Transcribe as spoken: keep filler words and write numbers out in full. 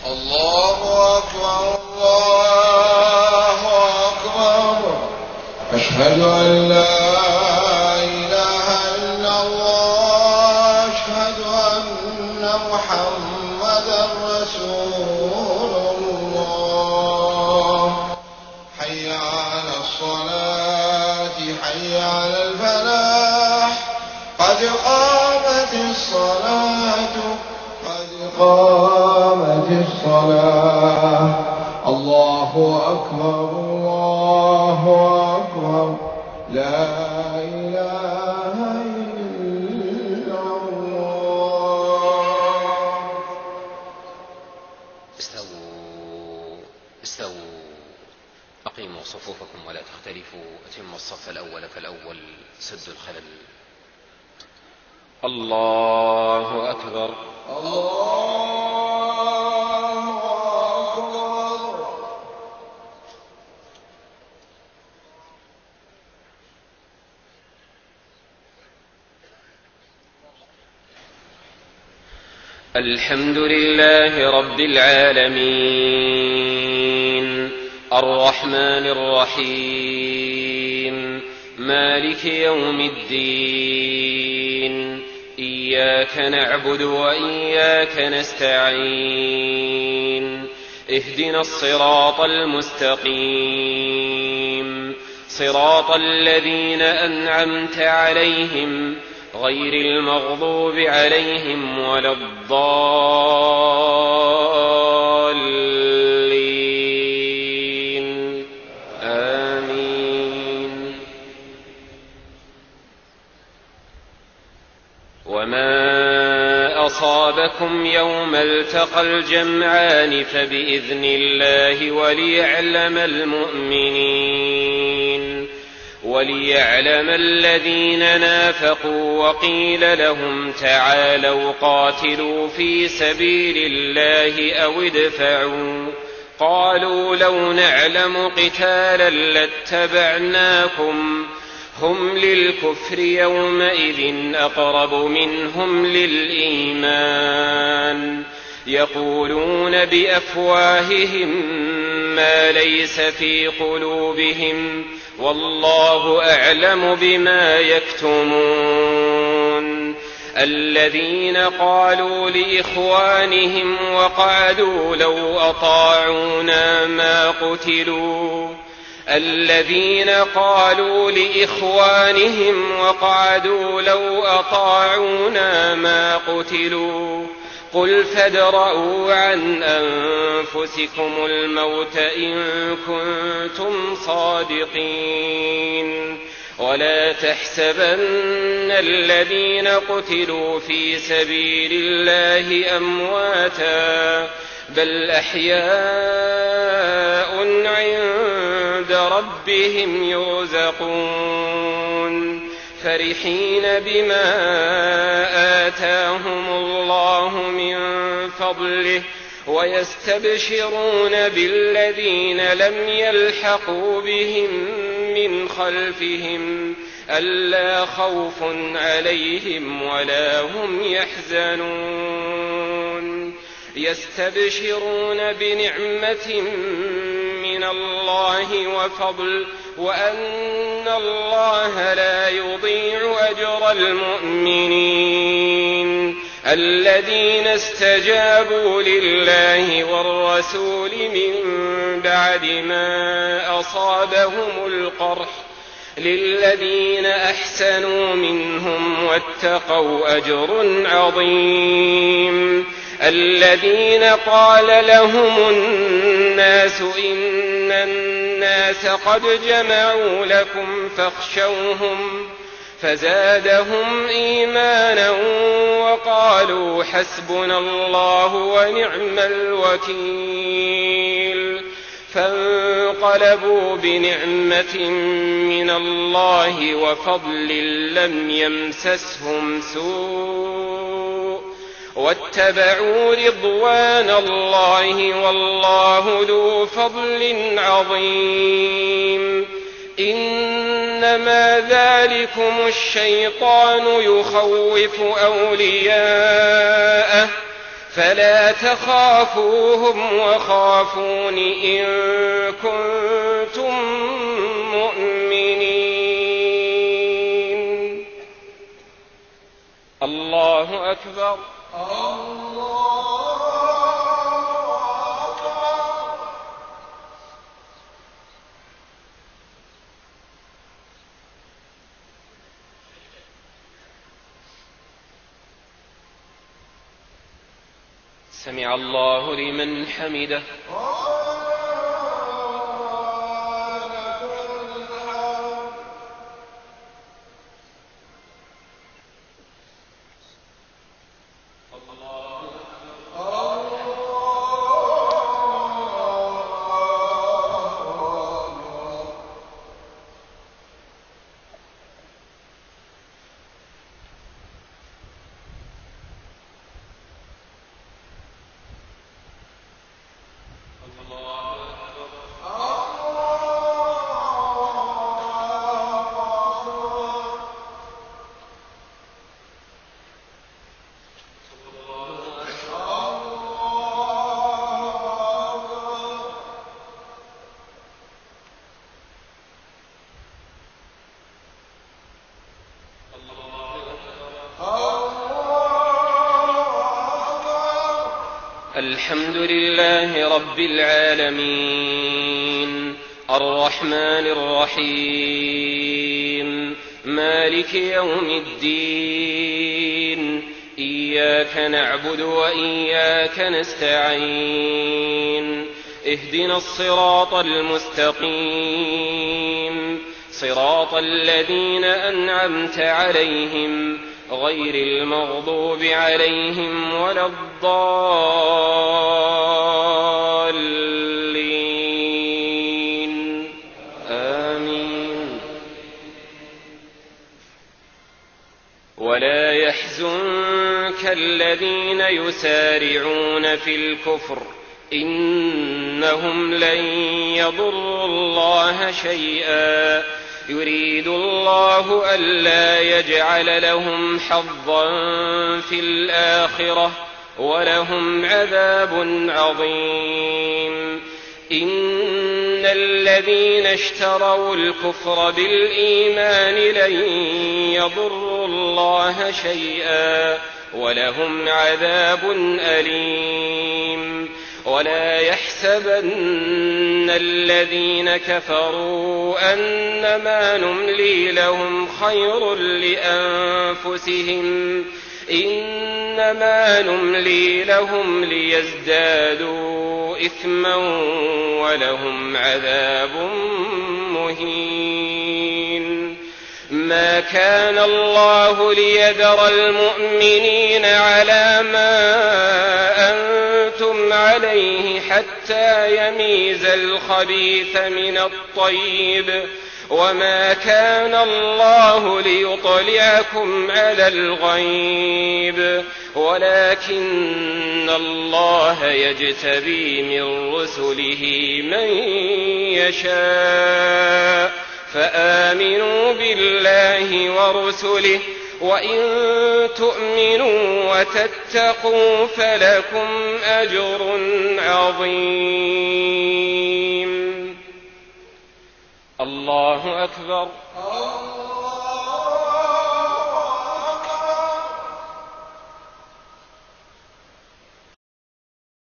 الله أكبر الله أكبر أشهد أن لا إله إلا الله أشهد أن محمدا رسول الله حي على الصلاة حي على الفلاح قد قامت الصلاة قد قامت الصلاة الله أكبر الله أكبر لا إله إلا الله. استووا استووا أقيموا صفوفكم ولا تختلفوا أتموا الصف الأول فالأول سدوا الخلل. الله أكبر الله أكبر. الحمد لله رب العالمين الرحمن الرحيم مالك يوم الدين إياك نعبد وإياك نستعين اهدنا الصراط المستقيم صراط الذين أنعمت عليهم غير المغضوب عليهم ولا الضالين آمين. وما أصابكم يوم التقى الجمعان فبإذن الله وليعلم المؤمنين وليعلم الذين نافقوا وقيل لهم تعالوا قاتلوا في سبيل الله أو ادفعوا قالوا لو نعلم قتالا لاتبعناكم هم للكفر يومئذ أقرب منهم للإيمان يقولون بأفواههم ما ليس في قلوبهم والله أعلم بما يكتمون. الذين قالوا لإخوانهم وقعدوا لو أطاعونا ما قتلوا الذين قالوا لإخوانهم وقعدوا لو أطاعونا ما قتلوا قل فادرءوا عن أنفسكم الموت إن كنتم صادقين ولا تحسبن الذين قتلوا في سبيل الله أمواتا بل أحياء عند ربهم يرزقون فرحين بما آتاهم الله من فضله ويستبشرون بالذين لم يلحقوا بهم من خلفهم ألا خوف عليهم ولا هم يحزنون يستبشرون بنعمة من الله وفضل وأن الله لا يضيع أجر المؤمنين الذين استجابوا لله والرسول من بعد ما أصابهم القرح للذين أحسنوا منهم واتقوا أجر عظيم. الذين قال لهم الناس إن الناس قد جمعوا لكم فاخشوهم فزادهم إيمانا وقالوا حسبنا الله ونعم الوكيل فانقلبوا بنعمة من الله وفضل لم يمسسهم سوء واتبعوا رضوان الله والله ذو فضل عظيم. إنما ذلكم الشيطان يخوف أولياءه فلا تخافوهم وخافون إن كنتم مؤمنين. الله أكبر. الله أكبر. سمع الله لمن حمده. الحمد لله رب العالمين الرحمن الرحيم مالك يوم الدين إياك نعبد وإياك نستعين اهدنا الصراط المستقيم صراط الذين أنعمت عليهم غير المغضوب عليهم ولا الضالين آمين. ولا يحزنك الذين يسارعون في الكفر إنهم لن يضروا الله شيئا يريد الله ألا يجعل لهم حظا في الآخرة ولهم عذاب عظيم. إن الذين اشتروا الكفر بالإيمان لن يضروا الله شيئا ولهم عذاب أليم. ولا يحسبن الذين كفروا أنما نملي لهم خير لأنفسهم إنما نملي لهم ليزدادوا إثما ولهم عذاب مهين. ما كان الله ليذر المؤمنين على ما أنتم عليه حتى يميز الخبيث من الطيب وما كان الله ليطلعكم على الغيب ولكن الله يجتبي من رسله من يشاء فآمنوا بالله ورسله وإن تؤمنوا وتتقوا فلكم أجر عظيم. الله أكبر.